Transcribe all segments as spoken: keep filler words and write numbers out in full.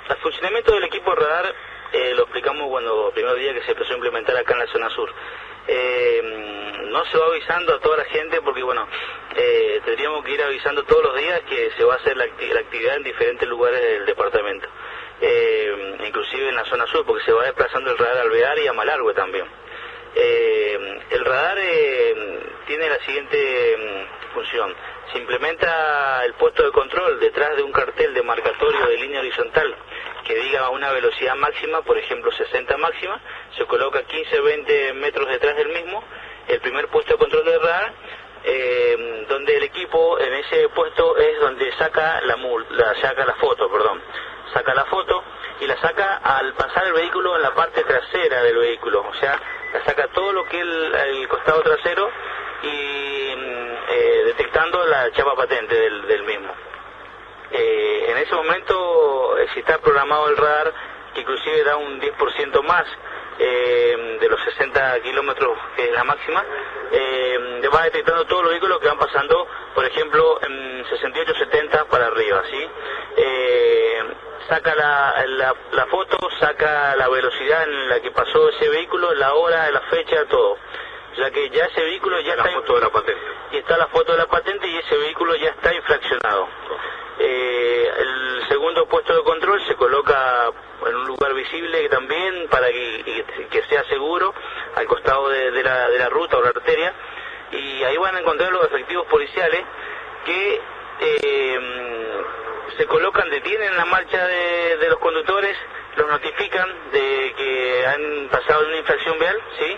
El funcionamiento del equipo radar eh, lo explicamos cuando el primer día que se empezó a implementar acá en la zona sur. Eh, no se va avisando a toda la gente porque, bueno, eh, tendríamos que ir avisando todos los días que se va a hacer la, acti la actividad en diferentes lugares del departamento, eh, inclusive en la zona sur, porque se va desplazando el radar a Alvear y a Malargüe también. Eh, el radar eh, tiene la siguiente mm, función. Se implementa el puesto de control detrás de un cartel de marcatorio de línea horizontal que diga una velocidad máxima, por ejemplo sesenta máxima, se coloca quince a veinte metros detrás del mismo el primer puesto de control del radar, eh, donde el equipo en ese puesto es donde saca la, mul la, saca la foto, perdón, saca la foto y la saca al pasar el vehículo en la parte trasera del vehículo, o sea, la saca todo lo que es el, el costado trasero y eh, detectando la chapa patente del, del mismo. Eh, en ese momento, eh, si está programado el radar, que inclusive da un diez por ciento más eh, de los sesenta kilómetros, que es la máxima, eh, va detectando todos los vehículos que van pasando, por ejemplo, en sesenta y ocho setenta para arriba, ¿sí? Eh, saca la, la, la foto, saca la velocidad en la que pasó ese vehículo, la hora, la fecha, todo. O sea que ya ese vehículo ya la está... La foto de la patente. Y está la foto de la patente y ese vehículo ya está infraccionado. Eh, el segundo puesto de control se coloca en un lugar visible también para que, que sea seguro, al costado de, de, la, de la ruta o la arteria, y ahí van a encontrar los efectivos policiales que eh, se colocan, detienen la marcha de, de los conductores, los notifican de que han pasado una infracción vial, ¿sí?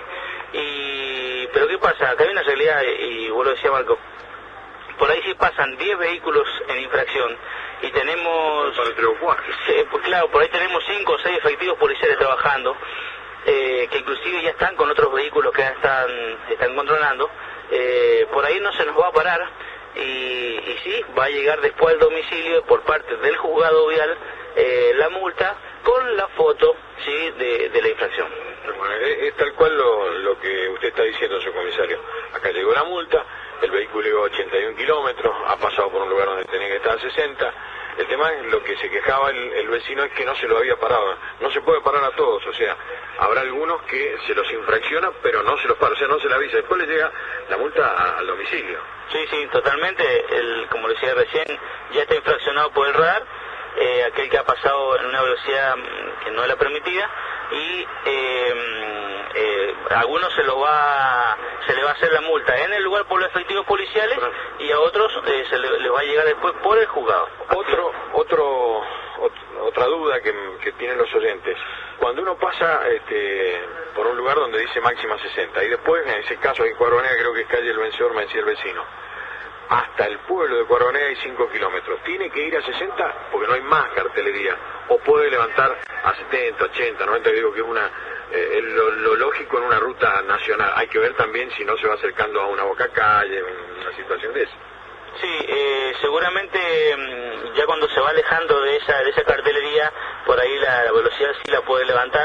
Y pero ¿qué pasa? Acá hay una realidad, y vos lo decías, Marco, por ahí sí pasan diez vehículos en infracción y tenemos... Para tres o cuatro. Sí, pues claro, por ahí tenemos cinco o seis efectivos policiales trabajando, eh, que inclusive ya están con otros vehículos que ya están, están controlando. Eh, por ahí no se nos va a parar y, y sí, va a llegar después al domicilio por parte del juzgado vial eh, la multa con la foto, sí, de, de la infracción. Bueno, es, es tal cual lo, lo que usted está diciendo, señor comisario. Acá llegó la multa, el vehículo iba a ochenta y un kilómetros, ha pasado por un lugar donde tenía que estar a sesenta. El tema es lo que se quejaba el, el vecino es que no se lo había parado. No se puede parar a todos, o sea, habrá algunos que se los infracciona, pero no se los para, o sea, no se le avisa. Después le llega la multa a, al domicilio. Sí, sí, totalmente. El, como le decía recién, ya está infraccionado por el radar, eh, aquel que ha pasado en una velocidad que no es la permitida, y eh, eh, a algunos se lo va se le va a hacer la multa en el lugar por los efectivos policiales y a otros eh, se le, le va a llegar después por el juzgado. Otro, otro, ot, otra duda que, que tienen los oyentes, cuando uno pasa este, por un lugar donde dice máxima sesenta y después en ese caso en Cuadronea, creo que es calle El Vencedor, me decía el vecino, hasta el pueblo de Cuadronea hay cinco kilómetros, ¿tiene que ir a sesenta? Porque no hay más cartelería, o puede levantar a setenta, ochenta, noventa, digo que es una eh, lo, lo lógico en una ruta nacional. Hay que ver también si no se va acercando a una boca calle, una situación de esa. Sí, eh, seguramente ya cuando se va alejando de esa, de esa cartelería, por ahí la, la velocidad sí la puede levantar.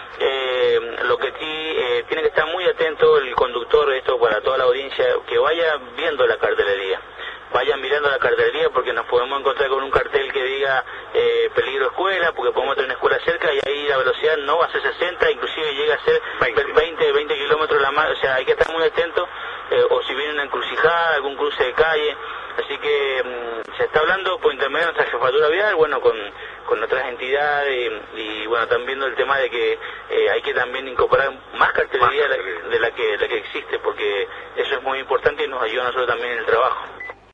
Eh, lo que sí eh, tiene que estar muy atento el conductor, esto para toda la audiencia, que vaya viendo la cartelería, vayan mirando la cartelería, porque nos podemos encontrar con un cartel que diga eh, peligro escuela, porque podemos tener una escuela cerca y ahí la velocidad no va a ser sesenta, inclusive llega a ser veinte, veinte kilómetros la más, o sea, hay que estar muy atento, eh, o si viene una encrucijada, algún cruce de calle. Así que mmm, se está hablando por intermedio de nuestra jefatura vial, bueno, con, con otras entidades y, y bueno, están viendo el tema de que eh, hay que también incorporar más cartelería de la, de la que, de la que existe, porque eso es muy importante y nos ayuda a nosotros también en el trabajo.